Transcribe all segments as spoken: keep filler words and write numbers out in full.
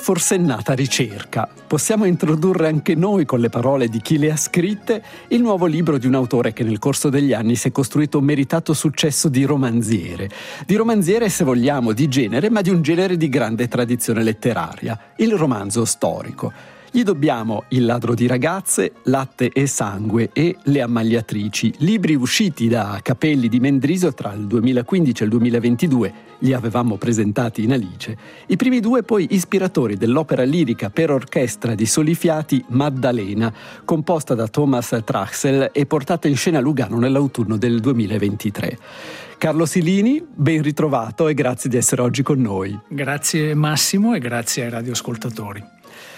forsennata ricerca. Possiamo introdurre anche noi, con le parole di chi le ha scritte, il nuovo libro di un autore che nel corso degli anni si è costruito un meritato successo di romanziere. Di romanziere, se vogliamo, di genere, ma di un genere di grande tradizione letteraria, il romanzo storico. Gli dobbiamo Il ladro di ragazze, Latte e sangue e Le ammaliatrici, libri usciti da Capelli di Mendrisio tra il duemilaquindici e il duemilaventidue, li avevamo presentati in Alice. I primi due poi ispiratori dell'opera lirica per orchestra di soli fiati Maddalena, composta da Thomas Trachsel e portata in scena a Lugano nell'autunno del duemilaventitré. Carlo Silini, ben ritrovato e grazie di essere oggi con noi. Grazie Massimo e grazie ai radioascoltatori.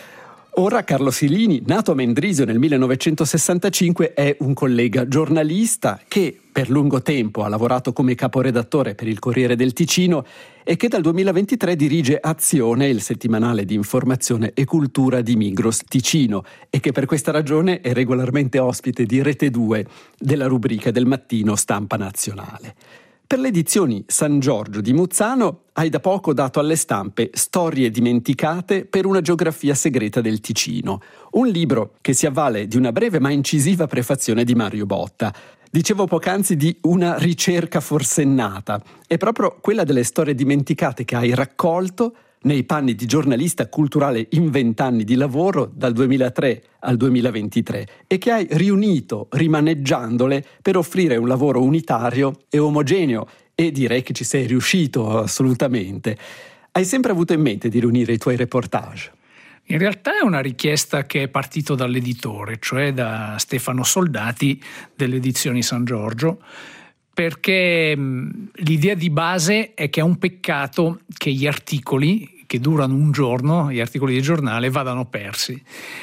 Ora Carlo Silini, nato a Mendrisio nel millenovecentosessantacinque, è un collega giornalista che per lungo tempo ha lavorato come caporedattore per il Corriere del Ticino e che dal duemilaventitré dirige Azione, il settimanale di informazione e cultura di Migros Ticino, e che per questa ragione è regolarmente ospite di Rete due della rubrica del mattino Stampa Nazionale. Per le edizioni San Giorgio di Muzzano hai da poco dato alle stampe Storie dimenticate per una geografia segreta del Ticino, un libro che si avvale di una breve ma incisiva prefazione di Mario Botta. Dicevo poc'anzi di una ricerca forsennata, è proprio quella delle storie dimenticate che hai raccolto nei panni di giornalista culturale in vent'anni di lavoro dal duemilatré al duemilaventitré e che hai riunito rimaneggiandole per offrire un lavoro unitario e omogeneo, e direi che ci sei riuscito assolutamente. Hai sempre avuto in mente di riunire i tuoi reportage? In realtà è una richiesta che è partito dall'editore, cioè da Stefano Soldati delle edizioni San Giorgio, perché l'idea di base è che è un peccato che gli articoli che durano un giorno, gli articoli di giornale, vadano persi.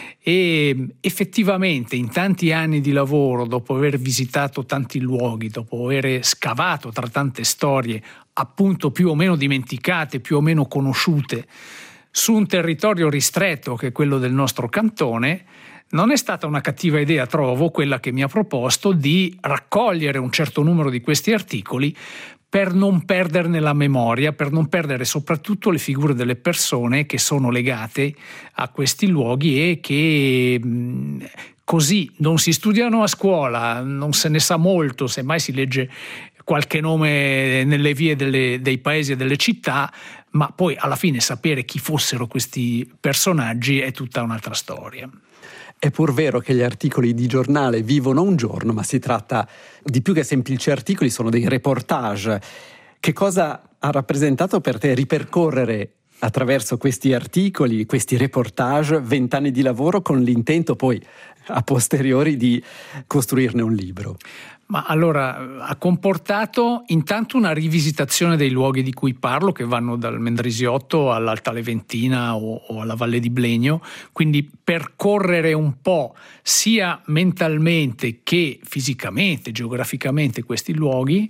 E effettivamente in tanti anni di lavoro, dopo aver visitato tanti luoghi, dopo aver scavato tra tante storie appunto più o meno dimenticate, più o meno conosciute, su un territorio ristretto che è quello del nostro cantone, non è stata una cattiva idea, trovo, quella che mi ha proposto di raccogliere un certo numero di questi articoli per non perderne la memoria, per non perdere soprattutto le figure delle persone che sono legate a questi luoghi e che mh, così non si studiano a scuola, non se ne sa molto, semmai si legge qualche nome nelle vie delle, dei paesi e delle città, ma poi alla fine sapere chi fossero questi personaggi è tutta un'altra storia. È pur vero che gli articoli di giornale vivono un giorno, ma si tratta di più che semplici articoli, sono dei reportage. Che cosa ha rappresentato per te ripercorrere attraverso questi articoli, questi reportage, vent'anni di lavoro con l'intento poi a posteriori di costruirne un libro? Ma allora ha comportato intanto una rivisitazione dei luoghi di cui parlo, che vanno dal Mendrisiotto all'Alta Leventina o, o alla Valle di Blegno, quindi percorrere un po' sia mentalmente che fisicamente, geograficamente questi luoghi,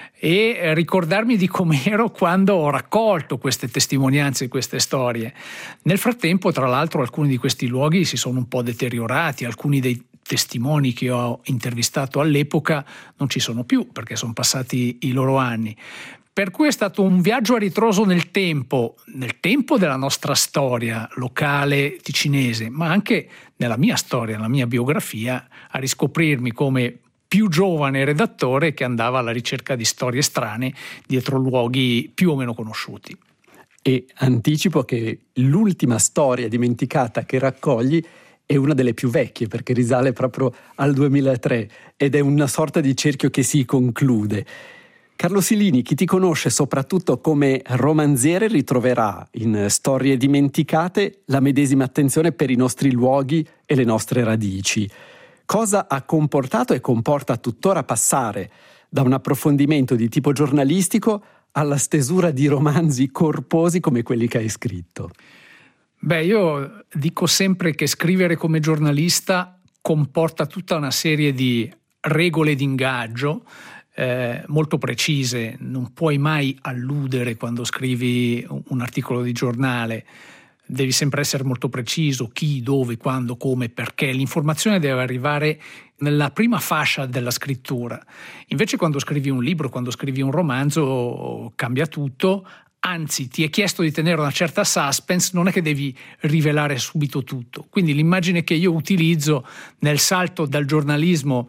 e ricordarmi di com'ero quando ho raccolto queste testimonianze, queste storie. Nel frattempo, tra l'altro, alcuni di questi luoghi si sono un po' deteriorati, alcuni dei testimoni che ho intervistato all'epoca non ci sono più perché sono passati i loro anni. Per cui è stato un viaggio a ritroso nel tempo, nel tempo della nostra storia locale ticinese, ma anche nella mia storia, nella mia biografia, a riscoprirmi come più giovane redattore che andava alla ricerca di storie strane dietro luoghi più o meno conosciuti. E anticipo che l'ultima storia dimenticata che raccogli è una delle più vecchie, perché risale proprio al duemilatré ed è una sorta di cerchio che si conclude. Carlo Silini, chi ti conosce soprattutto come romanziere, ritroverà in Storie dimenticate la medesima attenzione per i nostri luoghi e le nostre radici. Cosa ha comportato e comporta tuttora passare da un approfondimento di tipo giornalistico alla stesura di romanzi corposi come quelli che hai scritto? Beh, io dico sempre che scrivere come giornalista comporta tutta una serie di regole di ingaggio eh, molto precise. Non puoi mai alludere quando scrivi un articolo di giornale. Devi sempre essere molto preciso: chi, dove, quando, come, perché. L'informazione deve arrivare nella prima fascia della scrittura. Invece quando scrivi un libro, quando scrivi un romanzo, cambia tutto, anzi ti è chiesto di tenere una certa suspense, non è che devi rivelare subito tutto. Quindi l'immagine che io utilizzo nel salto dal giornalismo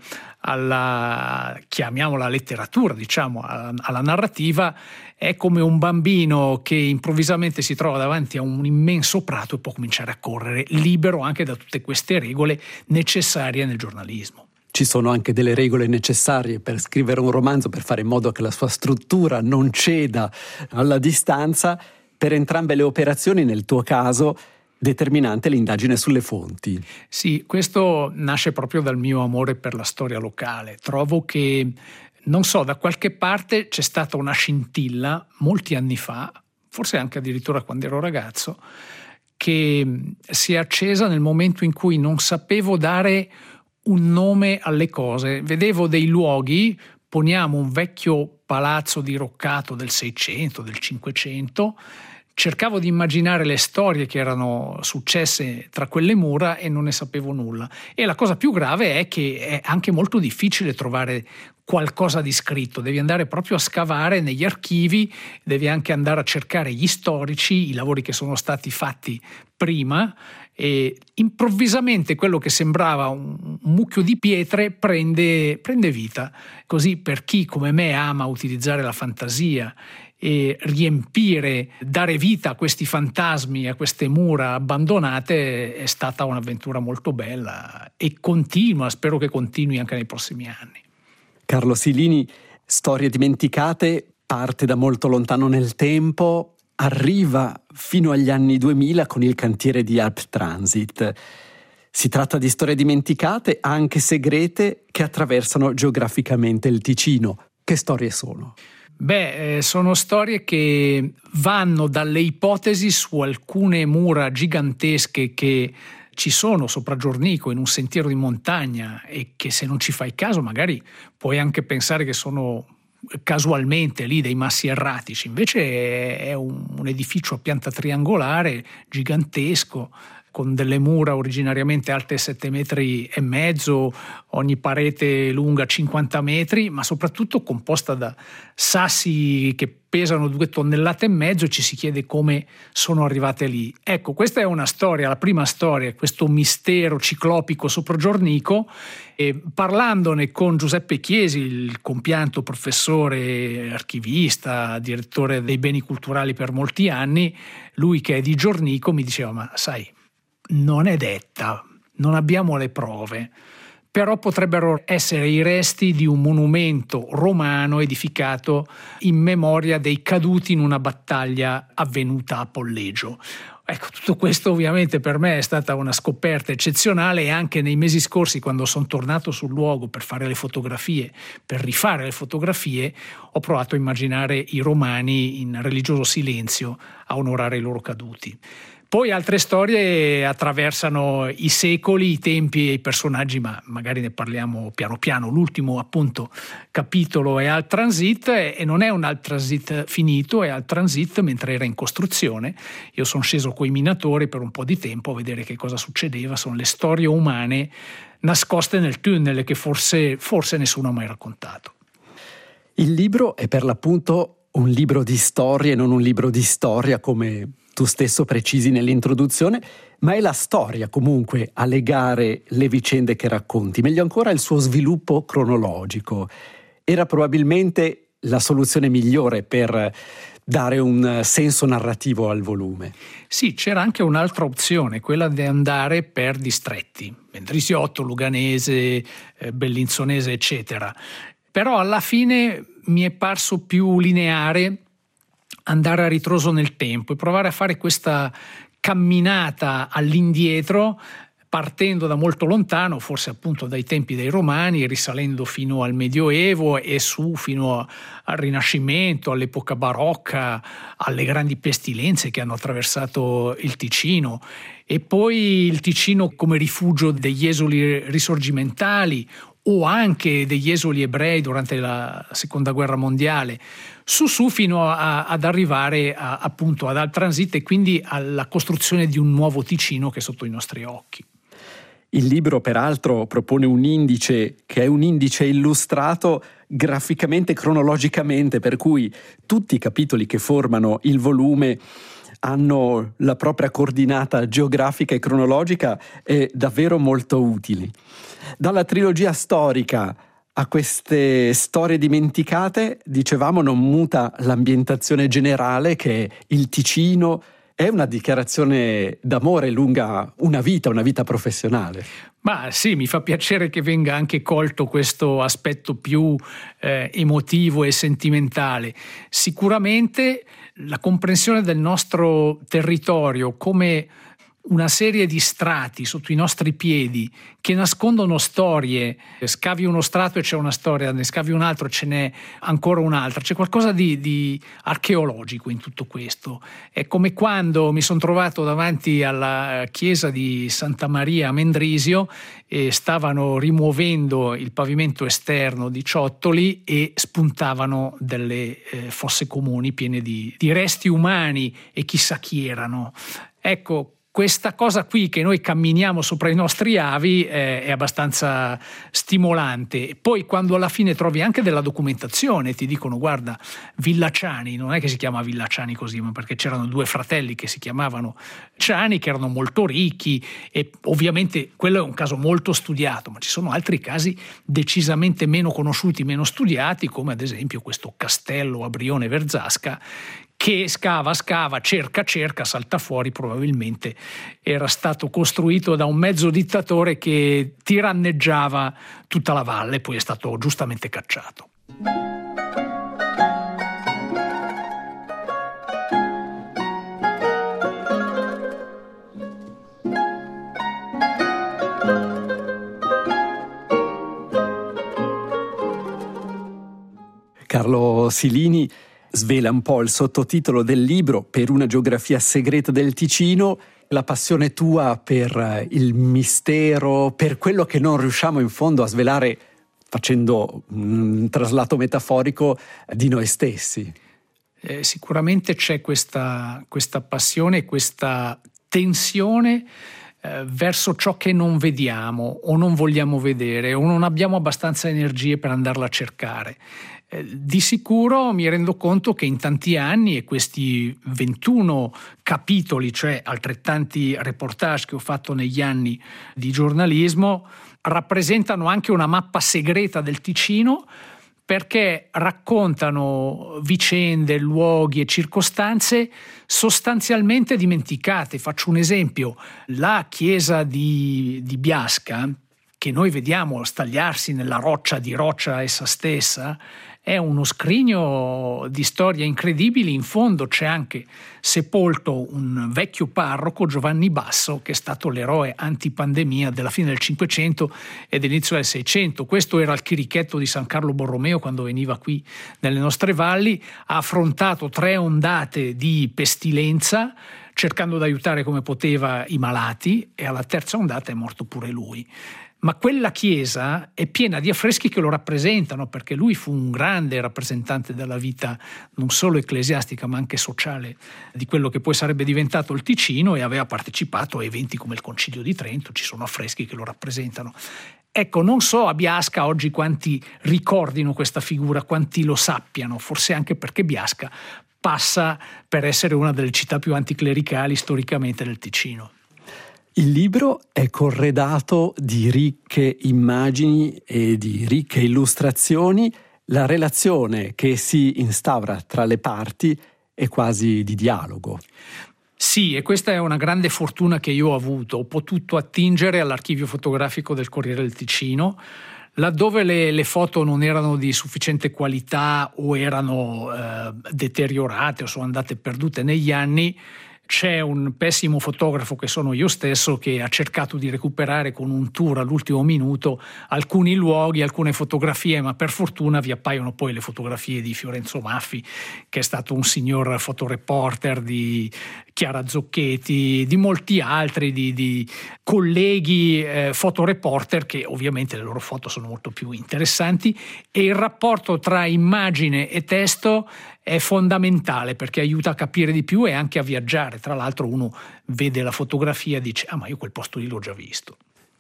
alla, chiamiamola letteratura, diciamo, alla, alla narrativa, è come un bambino che improvvisamente si trova davanti a un immenso prato e può cominciare a correre libero anche da tutte queste regole necessarie nel giornalismo. Ci sono anche delle regole necessarie per scrivere un romanzo, per fare in modo che la sua struttura non ceda alla distanza. Per entrambe le operazioni, nel tuo caso, determinante l'indagine sulle fonti. Sì, questo nasce proprio dal mio amore per la storia locale. Trovo che, non so, da qualche parte c'è stata una scintilla molti anni fa, forse anche addirittura quando ero ragazzo, che si è accesa nel momento in cui non sapevo dare un nome alle cose. Vedevo dei luoghi, poniamo un vecchio palazzo diroccato del Seicento, del Cinquecento, cercavo di immaginare le storie che erano successe tra quelle mura e non ne sapevo nulla. E la cosa più grave è che è anche molto difficile trovare qualcosa di scritto, devi andare proprio a scavare negli archivi, devi anche andare a cercare gli storici, i lavori che sono stati fatti prima, e improvvisamente quello che sembrava un mucchio di pietre prende, prende vita. Così, per chi come me ama utilizzare la fantasia e riempire, dare vita a questi fantasmi, a queste mura abbandonate, è stata un'avventura molto bella e continua, spero che continui anche nei prossimi anni. Carlo Silini, Storie dimenticate, parte da molto lontano nel tempo, arriva fino agli anni duemila con il cantiere di Alp Transit. Si tratta di storie dimenticate, anche segrete, che attraversano geograficamente il Ticino. Che storie sono? Beh, eh, sono storie che vanno dalle ipotesi su alcune mura gigantesche che ci sono sopra Giornico in un sentiero di montagna e che, se non ci fai caso, magari puoi anche pensare che sono casualmente lì dei massi erratici. Invece è un, un edificio a pianta triangolare gigantesco, con delle mura originariamente alte sette metri e mezzo, ogni parete lunga cinquanta metri, ma soprattutto composta da sassi che pesano due tonnellate e mezzo, e ci si chiede come sono arrivate lì. Ecco, questa è una storia, la prima storia, questo mistero ciclopico sopra Giornico, e parlandone con Giuseppe Chiesi, il compianto professore archivista, direttore dei beni culturali per molti anni, lui che è di Giornico mi diceva: ma sai, non è detta, non abbiamo le prove, però potrebbero essere i resti di un monumento romano edificato in memoria dei caduti in una battaglia avvenuta a Pollegio. Ecco, tutto questo ovviamente per me è stata una scoperta eccezionale, e anche nei mesi scorsi, quando sono tornato sul luogo per fare le fotografie, per rifare le fotografie, ho provato a immaginare i romani in religioso silenzio a onorare i loro caduti. Poi altre storie attraversano i secoli, i tempi e i personaggi, ma magari ne parliamo piano piano. L'ultimo appunto capitolo è Alp Transit, e non è un Alp Transit finito, è Alp Transit mentre era in costruzione. Io sono sceso coi minatori per un po' di tempo a vedere che cosa succedeva. Sono le storie umane nascoste nel tunnel che forse, forse nessuno ha mai raccontato. Il libro è per l'appunto un libro di storie, non un libro di storia come tu stesso precisi nell'introduzione, ma è la storia comunque a legare le vicende che racconti, meglio ancora il suo sviluppo cronologico. Era probabilmente la soluzione migliore per dare un senso narrativo al volume. Sì, c'era anche un'altra opzione, quella di andare per distretti, Mendrisiotto, Luganese, eh, Bellinzonese, eccetera. Però alla fine mi è parso più lineare andare a ritroso nel tempo e provare a fare questa camminata all'indietro, partendo da molto lontano, forse appunto dai tempi dei Romani, risalendo fino al Medioevo e su fino al Rinascimento, all'epoca barocca, alle grandi pestilenze che hanno attraversato il Ticino, e poi il Ticino come rifugio degli esuli risorgimentali o anche degli esuli ebrei durante la seconda guerra mondiale, su su fino a, ad arrivare a, appunto ad Alp Transit, e quindi alla costruzione di un nuovo Ticino che è sotto i nostri occhi. Il libro peraltro propone un indice che è un indice illustrato graficamente, cronologicamente, per cui tutti i capitoli che formano il volume hanno la propria coordinata geografica e cronologica, è davvero molto utili. Dalla trilogia storica a queste storie dimenticate, dicevamo, non muta l'ambientazione generale, che è il Ticino. È una dichiarazione d'amore lunga una vita, una vita professionale. Ma sì, mi fa piacere che venga anche colto questo aspetto più eh, emotivo e sentimentale. Sicuramente la comprensione del nostro territorio come una serie di strati sotto i nostri piedi che nascondono storie. Scavi uno strato e c'è una storia, ne scavi un altro e ce n'è ancora un'altra. C'è qualcosa di, di archeologico in tutto questo. È come quando mi sono trovato davanti alla chiesa di Santa Maria a Mendrisio e stavano rimuovendo il pavimento esterno di ciottoli e spuntavano delle eh, fosse comuni piene di, di resti umani e chissà chi erano. Ecco, questa cosa qui che noi camminiamo sopra i nostri avi eh, è abbastanza stimolante. Poi quando alla fine trovi anche della documentazione, ti dicono guarda, Villa Ciani, non è che si chiama Villa Ciani così, ma perché c'erano due fratelli che si chiamavano Ciani, che erano molto ricchi, e ovviamente quello è un caso molto studiato, ma ci sono altri casi decisamente meno conosciuti, meno studiati, come ad esempio questo castello a Brione Verzasca, che scava, scava, cerca, cerca, salta fuori, probabilmente era stato costruito da un mezzo dittatore che tiranneggiava tutta la valle, poi è stato giustamente cacciato. Carlo Silini svela un po' il sottotitolo del libro, Per una geografia segreta del Ticino, la passione tua per il mistero, per quello che non riusciamo in fondo a svelare facendo un traslato metaforico di noi stessi. Eh, sicuramente c'è questa, questa passione, questa tensione eh, verso ciò che non vediamo o non vogliamo vedere o non abbiamo abbastanza energie per andarla a cercare. Di sicuro mi rendo conto che in tanti anni, e questi ventuno capitoli, cioè altrettanti reportage che ho fatto negli anni di giornalismo, rappresentano anche una mappa segreta del Ticino, perché raccontano vicende, luoghi e circostanze sostanzialmente dimenticate. Faccio un esempio: la chiesa di, di Biasca, che noi vediamo stagliarsi nella roccia di roccia essa stessa, è uno scrigno di storie incredibili. In fondo c'è anche sepolto un vecchio parroco, Giovanni Basso, che è stato l'eroe antipandemia della fine del Cinquecento e dell'inizio del Seicento. Questo era il chirichetto di San Carlo Borromeo quando veniva qui nelle nostre valli. Ha affrontato tre ondate di pestilenza, cercando di aiutare come poteva i malati, e alla terza ondata è morto pure lui. Ma quella chiesa è piena di affreschi che lo rappresentano, perché lui fu un grande rappresentante della vita non solo ecclesiastica ma anche sociale di quello che poi sarebbe diventato il Ticino, e aveva partecipato a eventi come il Concilio di Trento. Ci sono affreschi che lo rappresentano. Ecco, non so a Biasca oggi quanti ricordino questa figura, quanti lo sappiano, forse anche perché Biasca passa per essere una delle città più anticlericali storicamente del Ticino. Il libro è corredato di ricche immagini e di ricche illustrazioni. La relazione che si instaura tra le parti è quasi di dialogo. Sì, e questa è una grande fortuna che io ho avuto. Ho potuto attingere all'archivio fotografico del Corriere del Ticino, laddove le, le foto non erano di sufficiente qualità o erano eh, deteriorate o sono andate perdute negli anni. C'è un pessimo fotografo, che sono io stesso, che ha cercato di recuperare con un tour all'ultimo minuto alcuni luoghi, alcune fotografie, ma per fortuna vi appaiono poi le fotografie di Fiorenzo Maffi, che è stato un signor fotoreporter, di Chiara Zocchetti, di molti altri, di, di colleghi eh, fotoreporter, che ovviamente le loro foto sono molto più interessanti, e il rapporto tra immagine e testo è fondamentale, perché aiuta a capire di più e anche a viaggiare. Tra l'altro uno vede la fotografia e dice: ah, ma io quel posto lì l'ho già visto.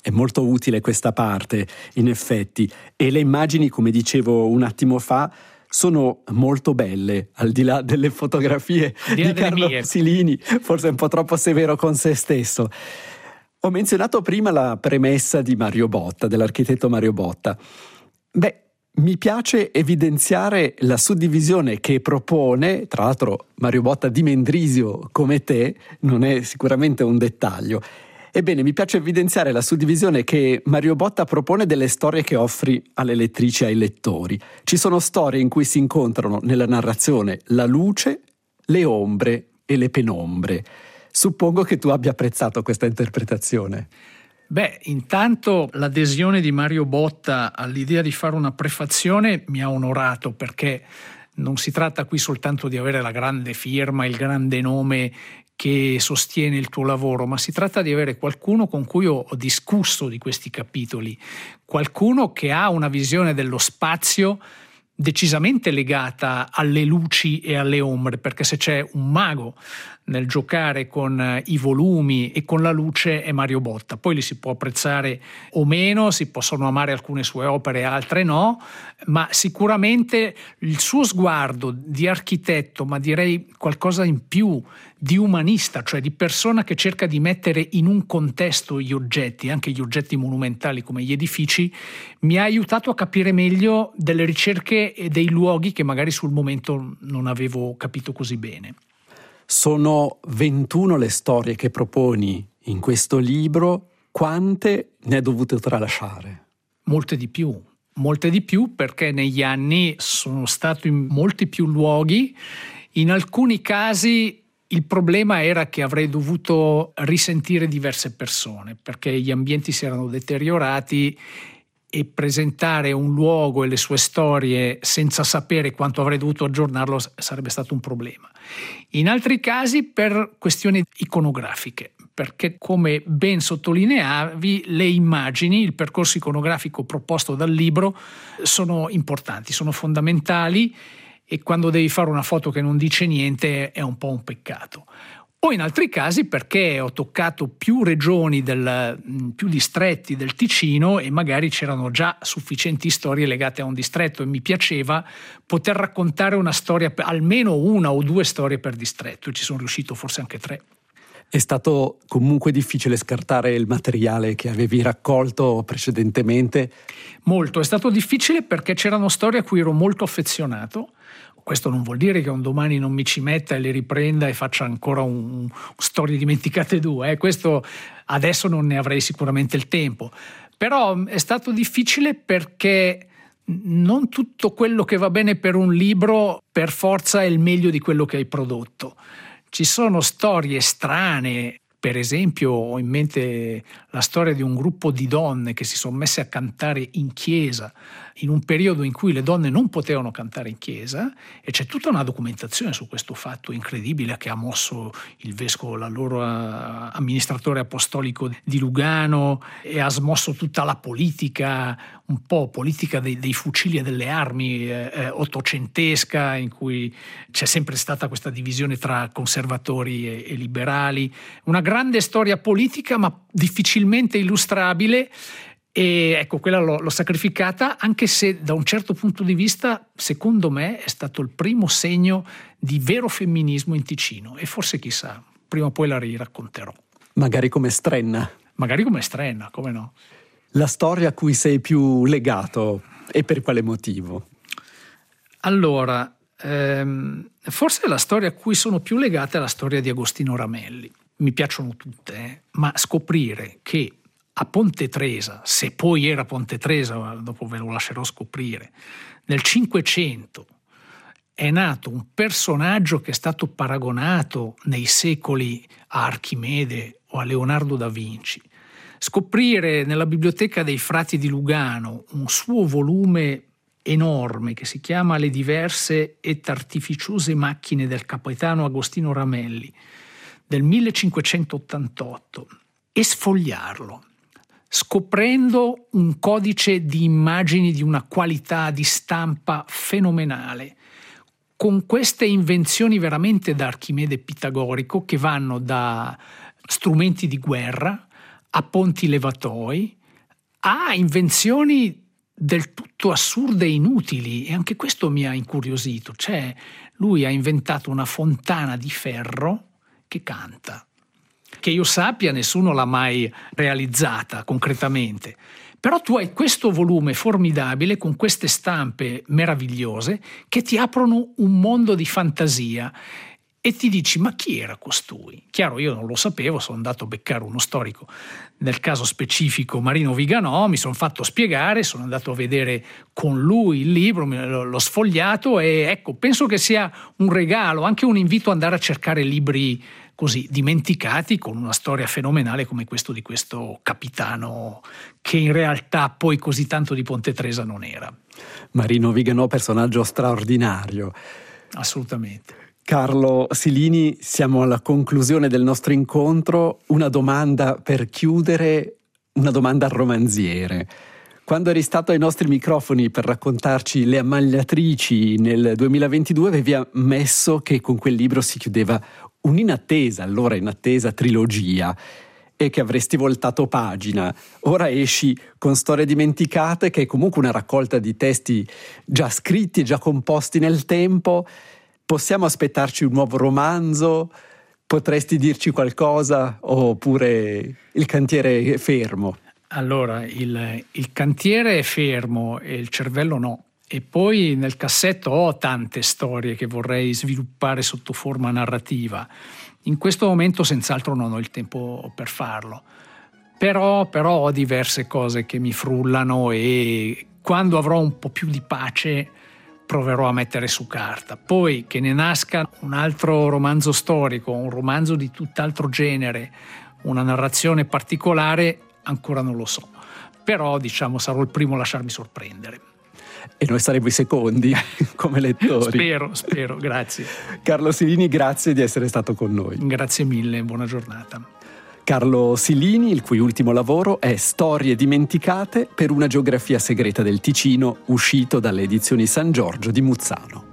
È molto utile questa parte, in effetti, e le immagini, come dicevo un attimo fa, sono molto belle, al di là delle fotografie di, di Carlo mie. Silini, forse è un po' troppo severo con se stesso. Ho menzionato prima la premessa di Mario Botta, dell'architetto Mario Botta. Beh, mi piace evidenziare la suddivisione che propone, tra l'altro Mario Botta di Mendrisio come te, non è sicuramente un dettaglio. Ebbene, mi piace evidenziare la suddivisione che Mario Botta propone delle storie che offri alle lettrici e ai lettori. Ci sono storie in cui si incontrano nella narrazione la luce, le ombre e le penombre. Suppongo che tu abbia apprezzato questa interpretazione. Beh, intanto l'adesione di Mario Botta all'idea di fare una prefazione mi ha onorato, perché non si tratta qui soltanto di avere la grande firma, il grande nome che sostiene il tuo lavoro, ma si tratta di avere qualcuno con cui ho, ho discusso di questi capitoli, qualcuno che ha una visione dello spazio decisamente legata alle luci e alle ombre, perché se c'è un mago nel giocare con i volumi e con la luce è Mario Botta. Poi li si può apprezzare o meno, si possono amare alcune sue opere e altre no, ma sicuramente il suo sguardo di architetto, ma direi qualcosa in più, di umanista, cioè di persona che cerca di mettere in un contesto gli oggetti, anche gli oggetti monumentali come gli edifici, mi ha aiutato a capire meglio delle ricerche e dei luoghi che magari sul momento non avevo capito così bene. Sono ventuno le storie che proponi in questo libro. Quante ne hai dovute tralasciare? Molte di più, molte di più perché negli anni sono stato in molti più luoghi. In alcuni casi il problema era che avrei dovuto risentire diverse persone, perché gli ambienti si erano deteriorati e presentare un luogo e le sue storie senza sapere quanto avrei dovuto aggiornarlo sarebbe stato un problema. In altri casi per questioni iconografiche, perché come ben sottolineavi le immagini, il percorso iconografico proposto dal libro sono importanti, sono fondamentali, e quando devi fare una foto che non dice niente è un po' un peccato. O in altri casi perché ho toccato più regioni del, più distretti del Ticino e magari c'erano già sufficienti storie legate a un distretto e mi piaceva poter raccontare una storia, almeno una o due storie per distretto, e ci sono riuscito, forse anche tre. È stato comunque difficile scartare il materiale che avevi raccolto precedentemente? Molto, è stato difficile perché c'erano storie a cui ero molto affezionato. Questo non vuol dire che un domani non mi ci metta e le riprenda e faccia ancora un, un storie dimenticate due. Eh. Questo adesso non ne avrei sicuramente il tempo. Però è stato difficile perché non tutto quello che va bene per un libro per forza è il meglio di quello che hai prodotto. Ci sono storie strane. Per esempio ho in mente la storia di un gruppo di donne che si sono messe a cantare in chiesa in un periodo in cui le donne non potevano cantare in chiesa, e c'è tutta una documentazione su questo fatto incredibile che ha mosso il vescovo, l'allora amministratore apostolico di Lugano, e ha smosso tutta la politica, un po' politica dei, dei fucili e delle armi eh, ottocentesca, in cui c'è sempre stata questa divisione tra conservatori e, e liberali, una grande storia politica ma difficilmente illustrabile. E ecco, quella l'ho, l'ho sacrificata, anche se da un certo punto di vista, secondo me, è stato il primo segno di vero femminismo in Ticino. E forse, chissà, prima o poi la riracconterò. Magari come Strenna. Magari come Strenna, come no. La storia a cui sei più legato e per quale motivo? Allora, ehm, forse la storia a cui sono più legata è la storia di Agostino Ramelli. Mi piacciono tutte, eh, ma scoprire che a Ponte Tresa, se poi era Ponte Tresa, dopo ve lo lascerò scoprire, nel Cinquecento è nato un personaggio che è stato paragonato nei secoli a Archimede o a Leonardo da Vinci. Scoprire nella biblioteca dei frati di Lugano un suo volume enorme che si chiama Le diverse et artificiose macchine del capitano Agostino Ramelli del millecinquecentottantotto e sfogliarlo, scoprendo un codice di immagini di una qualità di stampa fenomenale, con queste invenzioni veramente da Archimede pitagorico che vanno da strumenti di guerra a ponti levatoi, ha invenzioni del tutto assurde e inutili, e anche questo mi ha incuriosito. Cioè, lui ha inventato una fontana di ferro che canta. Che io sappia, nessuno l'ha mai realizzata concretamente. Però tu hai questo volume formidabile con queste stampe meravigliose che ti aprono un mondo di fantasia e ti dici: ma chi era costui? Chiaro, io non lo sapevo, sono andato a beccare uno storico, nel caso specifico Marino Viganò, mi sono fatto spiegare, sono andato a vedere con lui il libro, l'ho sfogliato e ecco, penso che sia un regalo, anche un invito ad andare a cercare libri così dimenticati con una storia fenomenale come questo di questo capitano che in realtà poi così tanto di Ponte Tresa non era. Marino Viganò, personaggio straordinario. Assolutamente. Carlo Silini, siamo alla conclusione del nostro incontro. Una domanda per chiudere, una domanda al romanziere. Quando eri stato ai nostri microfoni per raccontarci Le Ammagliatrici nel duemilaventidue, avevi ammesso che con quel libro si chiudeva un'inattesa, allora inattesa, trilogia e che avresti voltato pagina. Ora esci con Storie dimenticate, che è comunque una raccolta di testi già scritti e già composti nel tempo. Possiamo aspettarci un nuovo romanzo? Potresti dirci qualcosa oppure il cantiere è fermo? Allora, il, il cantiere è fermo e il cervello no. E poi nel cassetto ho tante storie che vorrei sviluppare sotto forma narrativa. In questo momento senz'altro non ho il tempo per farlo. Però, però ho diverse cose che mi frullano e quando avrò un po' più di pace proverò a mettere su carta. Poi che ne nasca un altro romanzo storico, un romanzo di tutt'altro genere, una narrazione particolare, ancora non lo so. Però, diciamo, sarò il primo a lasciarmi sorprendere. E noi saremo i secondi come lettori. Spero, spero, grazie. Carlo Silini, grazie di essere stato con noi. Grazie mille, buona giornata. Carlo Silini, il cui ultimo lavoro è Storie dimenticate per una geografia segreta del Ticino, uscito dalle edizioni San Giorgio di Muzzano.